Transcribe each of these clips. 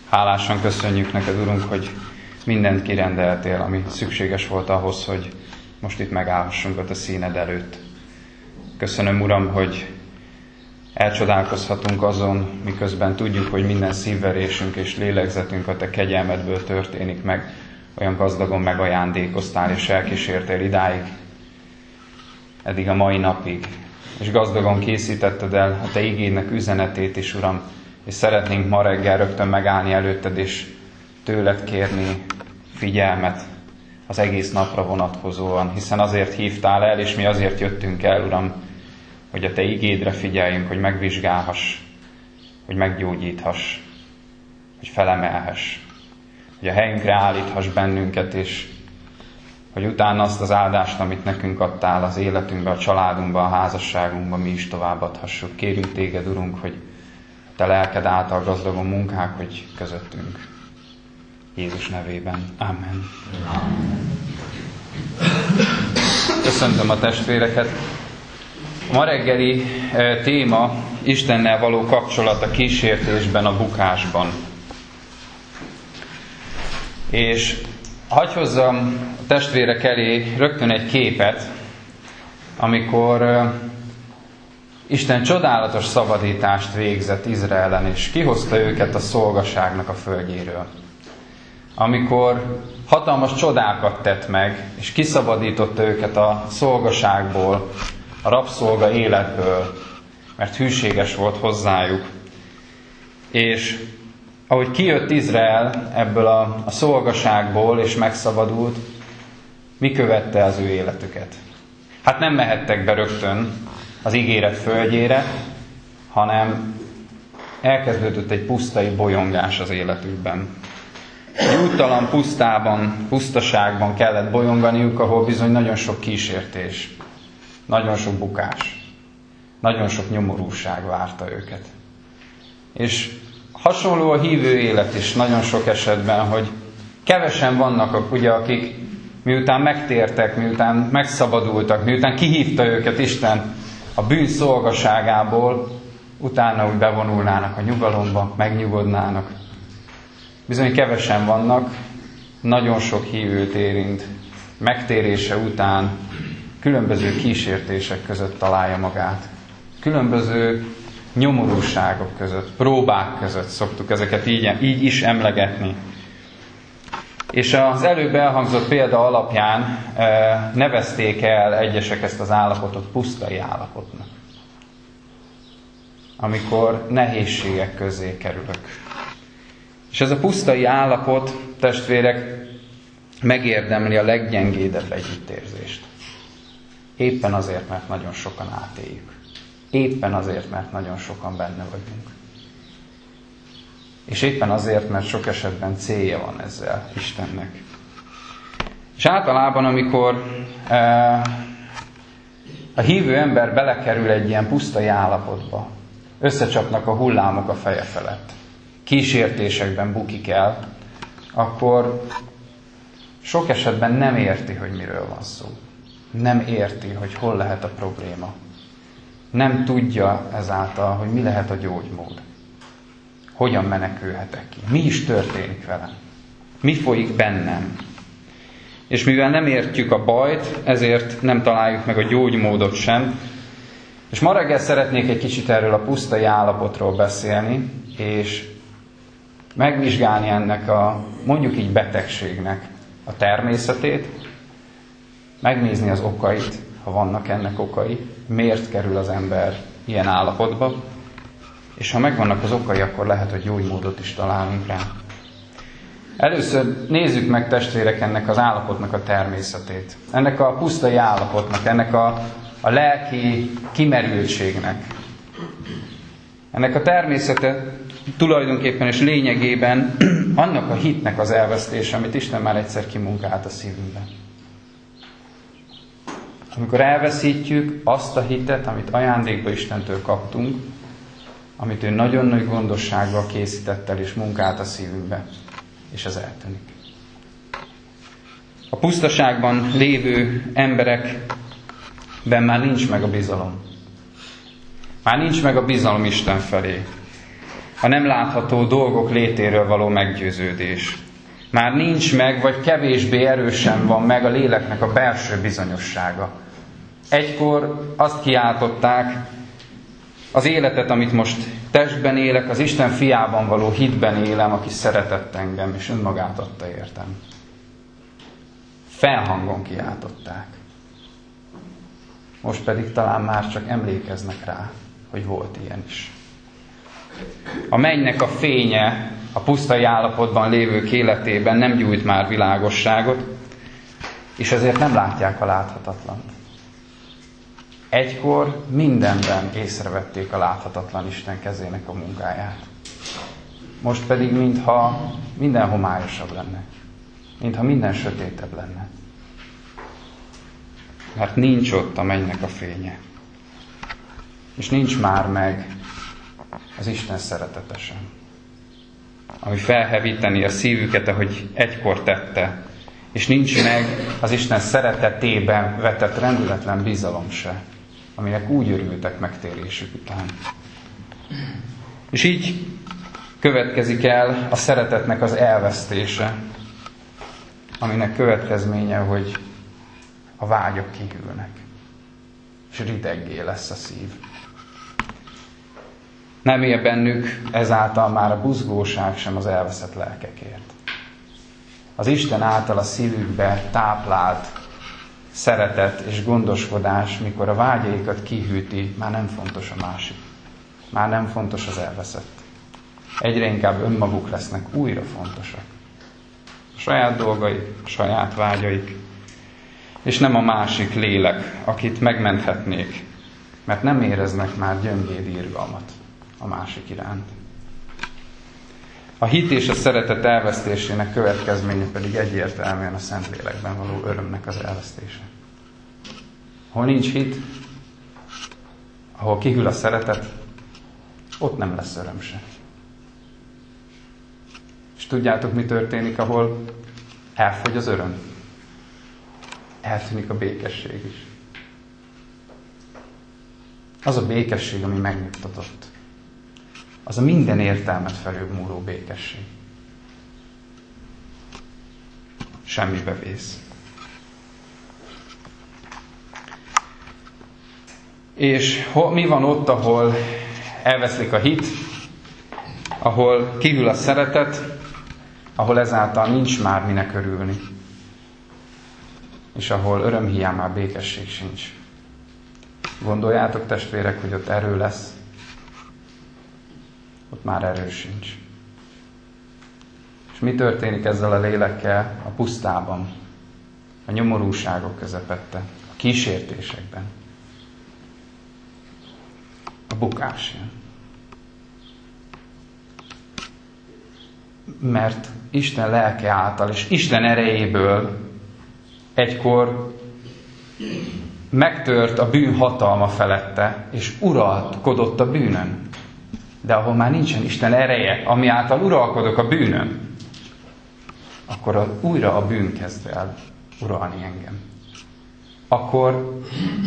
Hálásan köszönjük neked, Urunk, hogy mindent kirendeltél, ami szükséges volt ahhoz, hogy most itt megállhassunk a te színed előtt. Köszönöm, Uram, hogy elcsodálkozhatunk azon, miközben tudjuk, hogy minden szívverésünk és lélegzetünk a te kegyelmedből történik meg. Olyan gazdagon megajándékoztál és elkísértél idáig, eddig a mai napig. És gazdagon készítetted el a te igédnek üzenetét is, Uram, és szeretnénk ma reggel rögtön megállni előtted, és tőled kérni figyelmet az egész napra vonatkozóan, hiszen azért hívtál el, és mi azért jöttünk el, Uram, hogy a te igédre figyeljünk, hogy megvizsgálhass, hogy meggyógyíthass, hogy felemelhess, hogy a helyünkre állíthass bennünket, és hogy utána azt az áldást, amit nekünk adtál az életünkbe, a családunkba, a házasságunkba, mi is továbbadhassuk. Kérünk téged, Urunk, hogy te lelked által gazdagon munkák, hogy közöttünk. Jézus nevében. Amen. Köszöntöm a testvéreket. A ma reggeli téma Istennel való kapcsolat a kísértésben, a bukásban. És hadd hozzam a testvérek elé rögtön egy képet, amikor Isten csodálatos szabadítást végzett Izraelen, és kihozta őket a szolgaságnak a földjéről. Amikor hatalmas csodákat tett meg, és kiszabadította őket a szolgaságból, a rabszolga életből, mert hűséges volt hozzájuk. És ahogy kijött Izrael ebből a szolgaságból, és megszabadult, mi követte az ő életüket? Hát nem mehettek be rögtön az ígéret földjére, hanem elkezdődött egy pusztai bolyongás az életükben. Egy úttalan pusztában, pusztaságban kellett bolyonganiuk, ahol bizony nagyon sok kísértés, nagyon sok bukás, nagyon sok nyomorúság várta őket. És hasonló a hívő élet is nagyon sok esetben, hogy kevesen vannak, ugye, akik miután megtértek, miután megszabadultak, miután kihívta őket Isten a bűn szolgaságából, utána úgy bevonulnának a nyugalomba, megnyugodnának. Bizony kevesen vannak, nagyon sok hívőt érint. Megtérése után különböző kísértések között találja magát. Különböző nyomorúságok között, próbák között szoktuk ezeket így is emlegetni. És az előbb elhangzott példa alapján nevezték el egyesek ezt az állapotot pusztai állapotnak. Amikor nehézségek közé kerülök. És ez a pusztai állapot, testvérek, megérdemli a leggyengédebb együttérzést. Éppen azért, mert nagyon sokan átéljük. Éppen azért, mert nagyon sokan benne vagyunk. És éppen azért, mert sok esetben célja van ezzel Istennek. És általában, amikor a hívő ember belekerül egy ilyen pusztai állapotba, összecsapnak a hullámok a feje felett, kísértésekben bukik el, akkor sok esetben nem érti, hogy miről van szó. Nem érti, hogy hol lehet a probléma. Nem tudja ezáltal, hogy mi lehet a gyógymód. Hogyan menekülhetek ki? Mi is történik velem? Mi folyik bennem? És mivel nem értjük a bajt, ezért nem találjuk meg a gyógymódot sem. És ma reggel szeretnék egy kicsit erről a pusztai állapotról beszélni, és megvizsgálni ennek a, mondjuk így, betegségnek a természetét, megnézni az okait, ha vannak ennek okai, miért kerül az ember ilyen állapotba, és ha megvannak az okai, akkor lehet, hogy gyógymódot is találunk rá. Először nézzük meg, testvérek, ennek az állapotnak a természetét. Ennek a pusztai állapotnak, ennek a lelki kimerültségnek. Ennek a természete tulajdonképpen és lényegében annak a hitnek az elvesztése, amit Isten már egyszer kimunkált a szívünkben. Amikor elveszítjük azt a hitet, amit ajándékba Istentől kaptunk, amit ő nagyon nagy gondossággal készített el és munkált a szívünkbe, és ez eltűnik. A pusztaságban lévő emberekben már nincs meg a bizalom. Már nincs meg a bizalom Isten felé. a nem látható dolgok létéről való meggyőződés. Már nincs meg, vagy kevésbé erősen van meg a léleknek a belső bizonyossága. Egykor azt kiáltották, az életet, amit most testben élek, az Isten fiában való hitben élem, aki szeretett engem, és önmagát adta értem. Felhangon kiáltották. Most pedig talán már csak emlékeznek rá, hogy volt ilyen is. A mennynek a fénye a pusztai állapotban lévők életében nem gyújt már világosságot, és ezért nem látják a láthatatlant. Egykor mindenben észrevették a láthatatlan Isten kezének a munkáját. Most pedig mintha minden homályosabb lenne. Mintha minden sötétebb lenne. Mert nincs ott a mennynek a fénye. És nincs már meg az Isten szeretete sem, ami felhevíteni a szívüket, ahogy egykor tette. És nincs meg az Isten szeretetében vetett rendületlen bizalom se, aminek úgy örültek megtérésük után. És így következik el a szeretetnek az elvesztése, aminek következménye, hogy a vágyak kihűlnek, és rideggé lesz a szív. Nem él bennük ezáltal már a buzgóság sem az elveszett lelkekért. Az Isten által a szívükbe táplált szeretet és gondoskodás, mikor a vágyaikat kihűti, már nem fontos a másik. Már nem fontos az elveszett. Egyre inkább önmaguk lesznek újra fontosak. A saját dolgaik, a saját vágyaik, és nem a másik lélek, akit megmenthetnék, mert nem éreznek már gyöngéd irgalmat a másik iránt. A hit és a szeretet elvesztésének következménye pedig egyértelműen a Szentlélekben való örömnek az elvesztése. Ahol nincs hit, ahol kihűl a szeretet, ott nem lesz öröm se. És tudjátok, mi történik, ahol elfogy az öröm? Eltűnik a békesség is. Az a békesség, ami megnyugtatott. Az a minden értelmet felülmúló békesség. Semmibe vész. És mi van ott, ahol elveszlik a hit, ahol kihűl a szeretet, ahol ezáltal nincs már minek örülni, és ahol örömhiány már békesség sincs. Gondoljátok, testvérek, hogy ott erő lesz? Ott már erő sincs. És mi történik ezzel a lélekkel a pusztában, a nyomorúságok közepette, a kísértésekben? A bukás jön. Mert Isten lelke által és Isten erejéből egykor megtört a bűn hatalma felette, és uralkodott a bűnön. De ahol már nincsen Isten ereje, ami által uralkodok a bűnön, akkor újra a bűn kezd el uralni engem. Akkor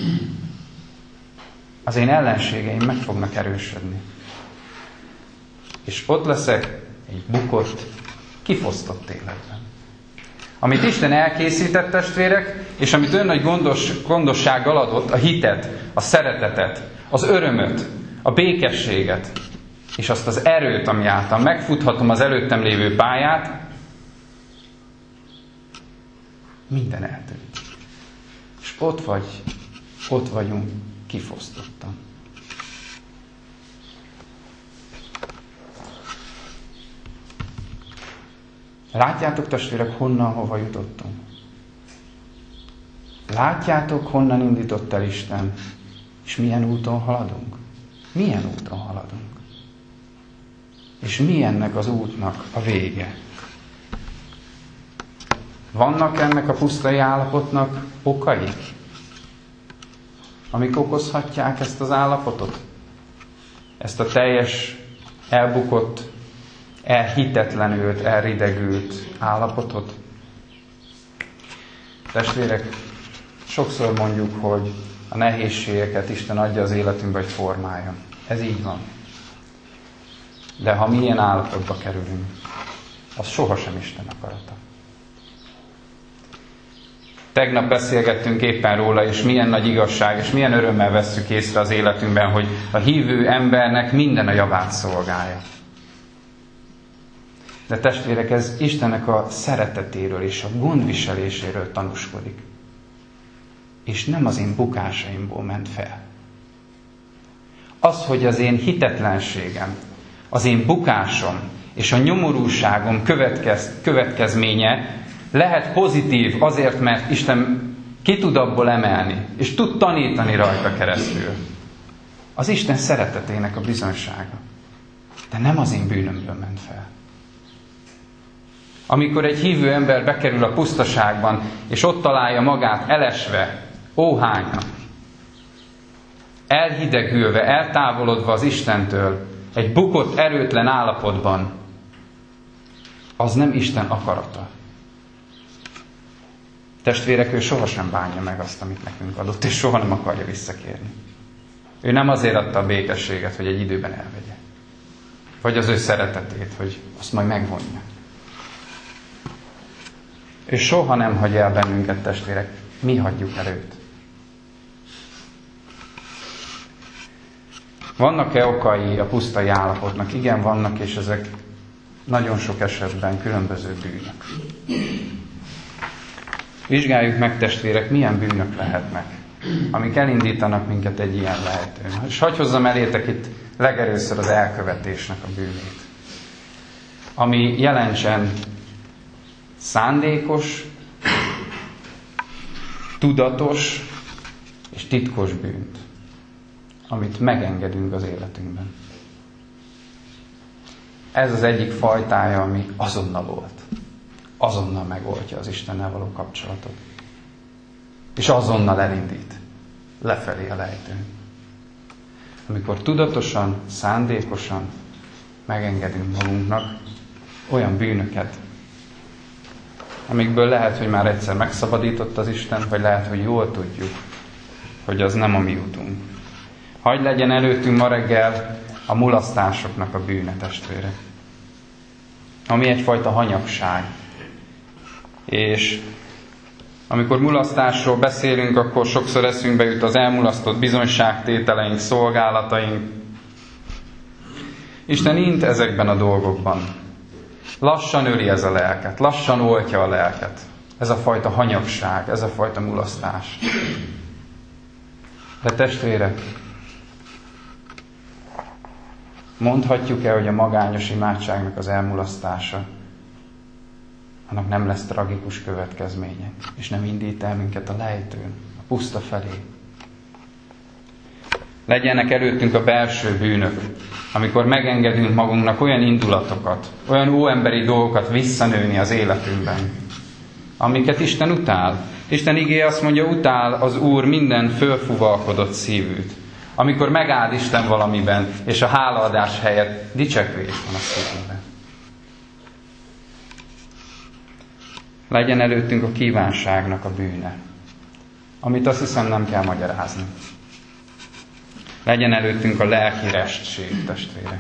az én ellenségeim meg fognak erősödni. És ott leszek egy bukott, kifosztott életben. Amit Isten elkészített, testvérek, és amit olyan nagy gondossággal adott, a hitet, a szeretetet, az örömöt, a békességet, és azt az erőt, ami által megfuthatom az előttem lévő pályát, minden eltűnt. És ott vagyunk kifosztottan. Látjátok, testvérek, hova jutottunk? Látjátok, honnan indított el Isten, és milyen úton haladunk? Milyen úton haladunk? És mi ennek az útnak a vége? Vannak ennek a pusztai állapotnak okai, amik okozhatják ezt az állapotot? Ezt a teljes, elbukott, elhitetlenült, elridegült állapotot? Testvérek, sokszor mondjuk, hogy a nehézségeket Isten adja az életünkbe, hogy formáljon. Ez így van. De ha mi ilyen állapotba kerülünk, az sohasem Isten akarata. Tegnap beszélgettünk éppen róla, és milyen nagy igazság, és milyen örömmel vesszük észre az életünkben, hogy a hívő embernek minden a javát szolgálja. De testvérek, ez Istennek a szeretetéről és a gondviseléséről tanúskodik. És nem az én bukásaimból ment fel. Az, hogy az én hitetlenségem, az én bukásom és a nyomorúságom következménye lehet pozitív azért, mert Isten ki tud abból emelni, és tud tanítani rajta keresztül. Az Isten szeretetének a bizonysága. De nem az én bűnömből ment fel. Amikor egy hívő ember bekerül a pusztaságban, és ott találja magát elesve, óhányra, elhidegülve, eltávolodva az Istentől, egy bukott, erőtlen állapotban, az nem Isten akarata. Testvérek, ő sohasem bánja meg azt, amit nekünk adott, és soha nem akarja visszakérni. Ő nem azért adta a békességet, hogy egy időben elvegye. Vagy az ő szeretetét, hogy azt majd megvonja. Ő soha nem hagy el bennünket, testvérek, mi hagyjuk el őt. Vannak-e okai a pusztai állapotnak? Igen, vannak, és ezek nagyon sok esetben különböző bűnök. Vizsgáljuk meg, testvérek, milyen bűnök lehetnek, amik elindítanak minket egy ilyen lehetőn. És hadd hozzam elétek itt legelőször az elkövetésnek a bűnét, ami jelentsen szándékos, tudatos és titkos bűnt, amit megengedünk az életünkben. Ez az egyik fajtája, ami azonnal volt. Azonnal megoldja az Istennel való kapcsolatot. És azonnal elindít lefelé a lejtőn. Amikor tudatosan, szándékosan megengedünk magunknak olyan bűnöket, amikből lehet, hogy már egyszer megszabadított az Isten, vagy lehet, hogy jól tudjuk, hogy az nem a mi utunk. Hadd legyen előttünk ma reggel a mulasztásoknak a bűne, testvére. Ami egyfajta hanyagság. És amikor mulasztásról beszélünk, akkor sokszor eszünkbe jut az elmulasztott bizonyságtételeink, szolgálataink. Isten int ezekben a dolgokban. Lassan öli ez a lelket, lassan oltja a lelket. Ez a fajta hanyagság, ez a fajta mulasztás. De testvérek, mondhatjuk-e, hogy a magányos imádságnak az elmulasztása, annak nem lesz tragikus következménye, és nem indít el minket a lejtőn, a puszta felé. Legyenek előttünk a belső bűnök, amikor megengedünk magunknak olyan indulatokat, olyan óemberi dolgokat visszanőni az életünkben, amiket Isten utál. Isten igéje azt mondja, utál az Úr minden fölfuvalkodott szívűt. Amikor megáld Isten valamiben, és a hálaadás helyett dicsekvés van a szívünkben. Legyen előttünk a kívánságnak a bűne, amit azt hiszem nem kell magyarázni. Legyen előttünk a lelki restség, testvérek.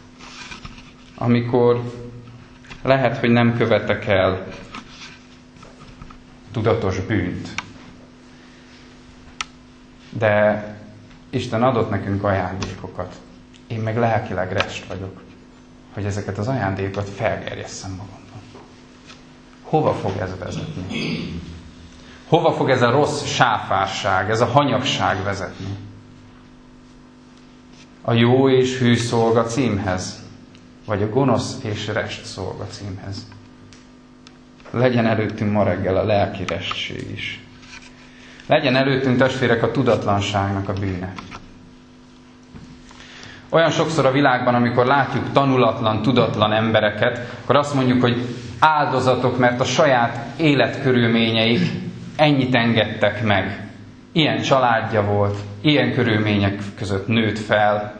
Amikor lehet, hogy nem követek el tudatos bűnt, de Isten adott nekünk ajándékokat. Én meg lelkileg rest vagyok, hogy ezeket az ajándékokat felgerjesszem magamban. Hova fog ez vezetni? Hova fog ez a rossz sáfárság, ez a hanyagság vezetni? A jó és hű szolga címhez, vagy a gonosz és rest szolga címhez? Legyen előttünk ma reggel a lelki restség is. Legyen előttünk, testvérek, a tudatlanságnak a bűne. Olyan sokszor a világban, amikor látjuk tanulatlan, tudatlan embereket, akkor azt mondjuk, hogy áldozatok, mert a saját életkörülményeik ennyit engedtek meg. Ilyen családja volt, ilyen körülmények között nőtt fel.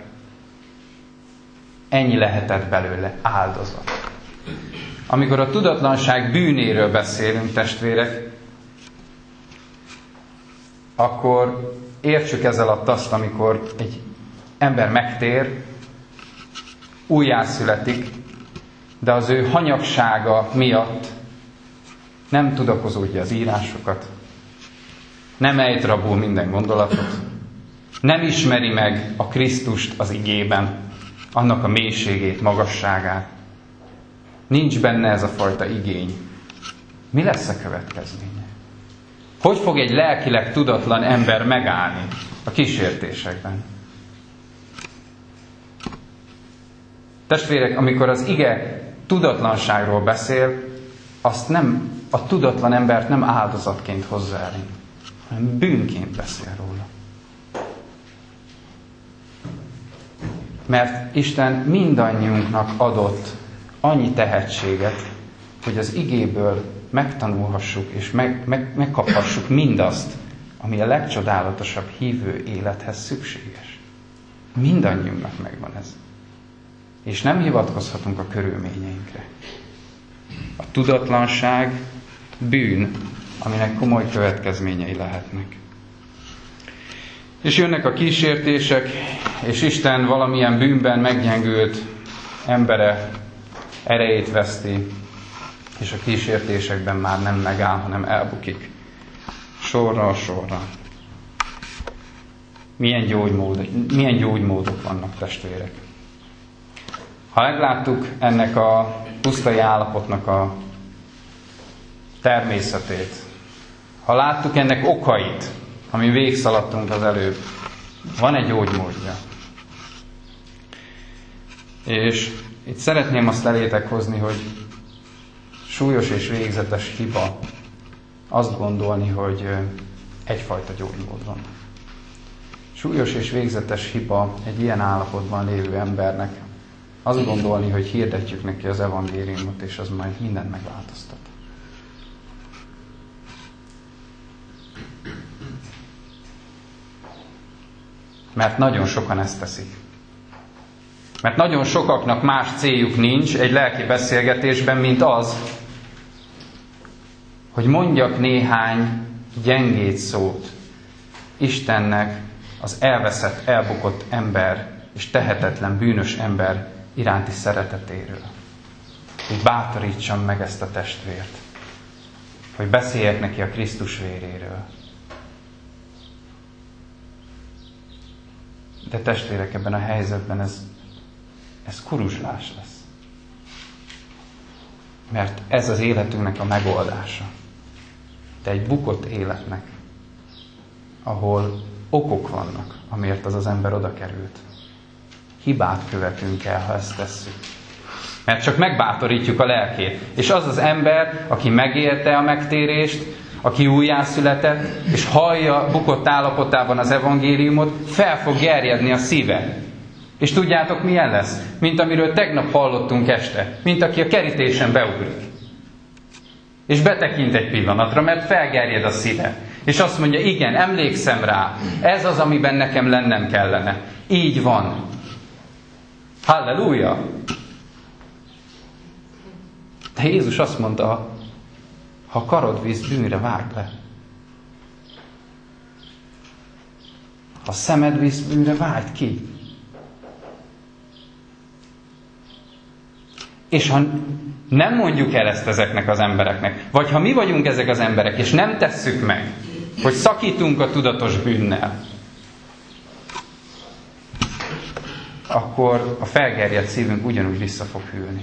Ennyi lehetett belőle, áldozat. Amikor a tudatlanság bűnéről beszélünk, testvérek, akkor értsük ezzel alatt azt, amikor egy ember megtér, újjászületik, de az ő hanyagsága miatt nem tudakozódja az írásokat, nem ejt rabul minden gondolatot, nem ismeri meg a Krisztust az igében, annak a mélységét, magasságát. Nincs benne ez a fajta igény. Mi lesz a következménye? Hogy fog egy lelkileg tudatlan ember megállni a kísértésekben? Testvérek, amikor az ige tudatlanságról beszél, azt nem, a tudatlan embert nem áldozatként hozza elénk, hanem bűnként beszél róla. Mert Isten mindannyiunknak adott annyi tehetséget, hogy az igéből megtanulhassuk és megkaphassuk mindazt, ami a legcsodálatosabb hívő élethez szükséges. Mindannyiunknak megvan ez. És nem hivatkozhatunk a körülményeinkre. A tudatlanság bűn, aminek komoly következményei lehetnek. És jönnek a kísértések, és Isten valamilyen bűnben meggyengült embere erejét veszti, és a kísértésekben már nem megáll, hanem elbukik. Sorra. Milyen gyógymódok vannak, testvérek. Ha megláttuk ennek a pusztai állapotnak a természetét, ha láttuk ennek okait, amin végigszaladtunk az előbb, van egy gyógymódja. És itt szeretném azt elétek hozni, hogy súlyos és végzetes hiba azt gondolni, hogy egyfajta gyógymód van. Súlyos és végzetes hiba egy ilyen állapotban lévő embernek azt gondolni, hogy hirdetjük neki az evangéliumot, és az majd mindent megváltoztat. Mert nagyon sokan ezt teszik. Mert nagyon sokaknak más céljuk nincs egy lelki beszélgetésben, mint az, hogy mondjak néhány gyengéd szót Istennek az elveszett, elbukott ember és tehetetlen, bűnös ember iránti szeretetéről. Hogy bátorítsam meg ezt a testvért. Hogy beszéljek neki a Krisztus véréről. De testvérek, ebben a helyzetben ez kuruzslás lesz. Mert ez az életünknek a megoldása. De egy bukott életnek, ahol okok vannak, amiért az ember oda került. Hibát követünk el, ha ezt tesszük. Mert csak megbátorítjuk a lelkét. És az az ember, aki megélte a megtérést, aki újjászületett, és hallja bukott állapotában az evangéliumot, fel fog gerjedni a szíve. És tudjátok, milyen lesz? Mint amiről tegnap hallottunk este. Mint aki a kerítésen beugrik. És betekint egy pillanatra, mert felgerjed a szíve. És azt mondja, igen, emlékszem rá. Ez az, amiben nekem lennem kellene. Így van. Halleluja! De Jézus azt mondta, ha karod visz bűnre, vágd le. Ha szemed visz bűnre, vágd ki. És ha nem mondjuk el ezt ezeknek az embereknek, vagy ha mi vagyunk ezek az emberek, és nem tesszük meg, hogy szakítunk a tudatos bűnnel, akkor a felgerjedt szívünk ugyanúgy vissza fog hűlni.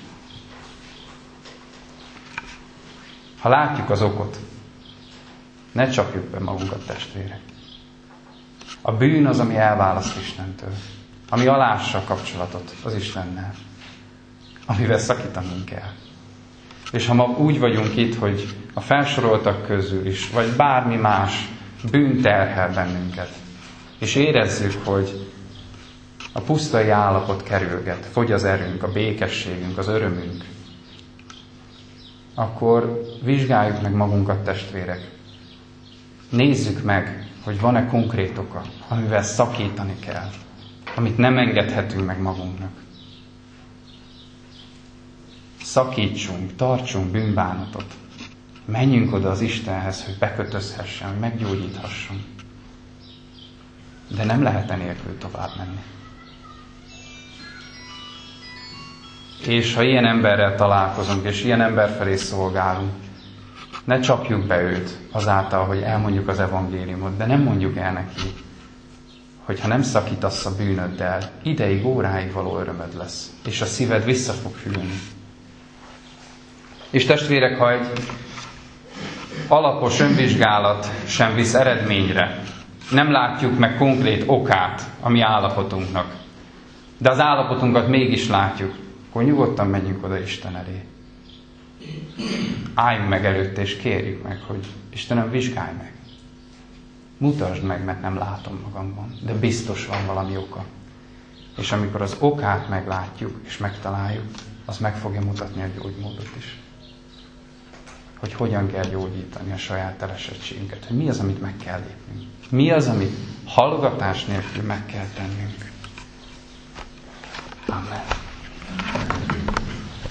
Ha látjuk az okot, ne csapjuk be magunkat, testvérek. A bűn az, ami elválaszt Istentől, ami alássa a kapcsolatot az Istennel, amivel szakítanunk kell. És ha ma úgy vagyunk itt, hogy a felsoroltak közül is, vagy bármi más bűn terhel bennünket, és érezzük, hogy a pusztai állapot kerülget, fogy az erőnk, a békességünk, az örömünk, akkor vizsgáljuk meg magunkat, testvérek. Nézzük meg, hogy van-e konkrét oka, amivel szakítani kell, amit nem engedhetünk meg magunknak. Szakítsunk, tartsunk bűnbánatot. Menjünk oda az Istenhez, hogy bekötözhessen, hogy meggyógyíthasson. De nem lehet enélkül tovább menni. És ha ilyen emberrel találkozunk, és ilyen ember felé szolgálunk, ne csapjuk be őt azáltal, hogy elmondjuk az evangéliumot, de nem mondjuk el neki, hogy ha nem szakítasz a bűnöddel, ideig, óráig való örömöd lesz, és a szíved vissza fog hűlni. És testvérek, ha egy alapos önvizsgálat sem visz eredményre, nem látjuk meg konkrét okát a mi állapotunknak, de az állapotunkat mégis látjuk, akkor nyugodtan menjünk oda Isten elé. Álljunk meg előtte, és kérjük meg, hogy Istenem, vizsgálj meg. Mutasd meg, mert nem látom magamban, de biztos van valami oka. És amikor az okát meglátjuk, és megtaláljuk, az meg fogja mutatni a gyógymódot is. Hogy hogyan kell gyógyítani a saját elesettségünket, hogy mi az, amit meg kell lépnünk. Mi az, amit hallgatás nélkül meg kell tennünk. Amen.